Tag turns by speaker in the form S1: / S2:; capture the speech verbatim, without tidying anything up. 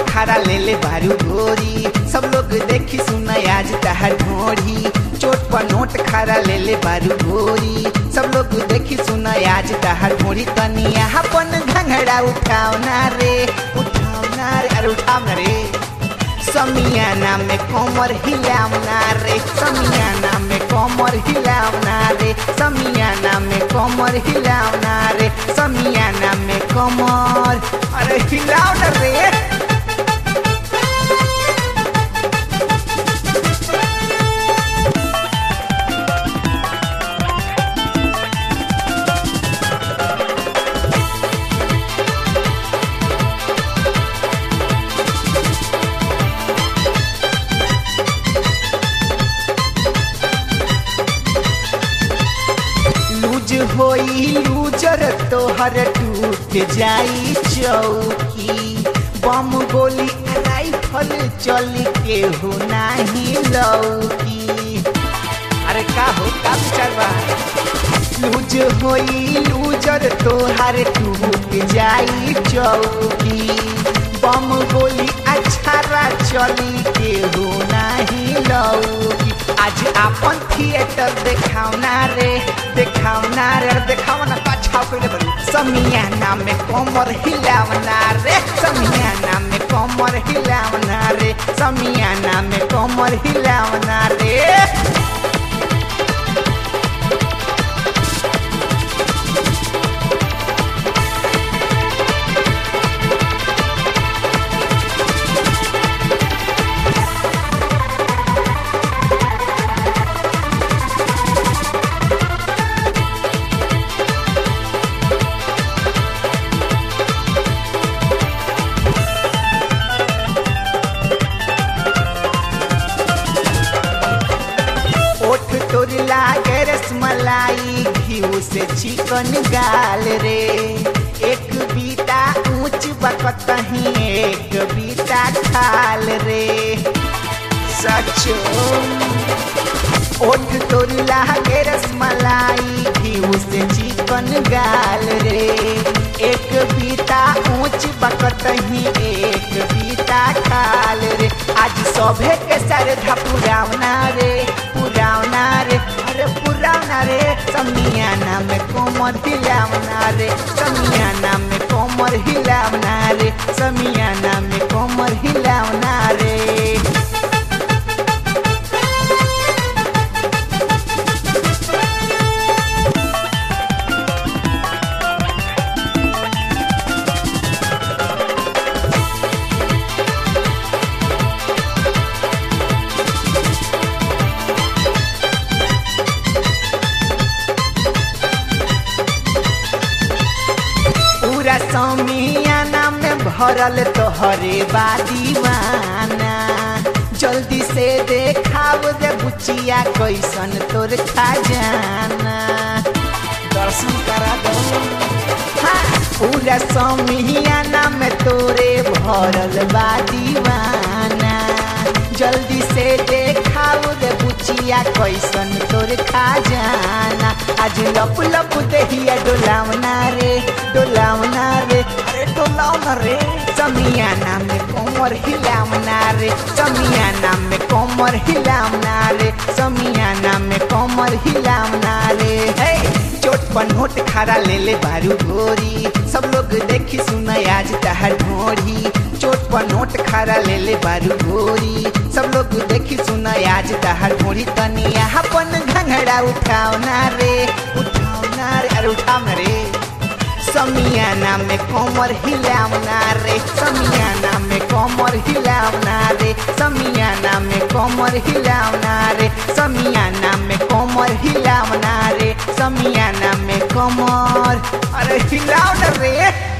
S1: खड़ा ले ले बारू गोरी, सब लोग देखी सुना आज तहर ढोरी। चोट पर नोट खड़ा ले ले बारू गोरी, सब लोग देखी सुना आज तहर ढोरी। तनिया अपन घंघरा उठाओ ना रे, उठाओ ना रे, अरे उठाओ ना रे। समियाना में कमर हिलाओ ना रे, समियाना में कमर हिलाओ ना रे, समियाना में कमर हिलाओ ना रे, समियाना में कमर अरे हिलाओ ना रे। होई लूजर तोहर टूट जाई चौकी, बम गोली राइफल चली के हो नाही लौकी। अरे का हो का विचारवा, लूज होई लूजर तोहर टूट जाई चौकी, बम गोली अछारा चली के हो नाही लौकी। आज अपन थिएटर देखाओ ना रे, देखाओ ना रे, देखाओ ना पाछाओ करे बरू। समियाना में कमर हिलाव ना रे, समियाना में कमर हिलाव ना रे, समियाना में कमर हिलाव ना रे। लागे रसमलाई घीऊ से चिकन गाल रे, एक बीता ऊंच बकतही एक बीता खाल रे। सचो ओठ तोर लागे रसमलाई घीऊ से चिकन गाल रे, एक बीता ऊंच बकतही एक बीता खाल रे। आज सभे के सर धपुरावना रे, पुरावना रे, अरे पुरावना रे। समियाना में कोमर हिलावना रे, समियाना में कोमर हिलावना रे, समियाना में कोमर हिलावना रे। समियाना में भरल तोहरे बा दीवाना, जल्दी से देखाव दे बुचिया कैसन तोर खजाना, दर्शन करा दो। हाँ, पूरा समियाना में तोरे भरल बा दीवाना, जल्दी से देखाव दे बुचिया कैसन तोर खजाना। आज लप लप देहिया डोलावना रे, डोलावना रे, अरे डोलावना रे। समियाना में कोमर हिलावना रे, समियाना में कोमर हिलावना रे, समियाना में कोमर हिलावना रे। हे चोट पर नोट खड़ा ले ले बारू गोरी, सब लोग देखी सुना आज तहर ढोरी। चोट पर नोट खड़ा ले ले बारू गोरी, सब लोग देखी सुना आज तहर ढोरी। तनिया अपन घंघरा उठाओ ना रे, उठाओ ना रे, अरे उठाओ ना रे। समियाना में कोमर हिलावना रे, समियाना में कोमर हिलावना रे, समियाना में कोमर हिलावना रे, समियाना में कोमर हिलावना रे, समियाना में कोमर अरे हिलावना रे।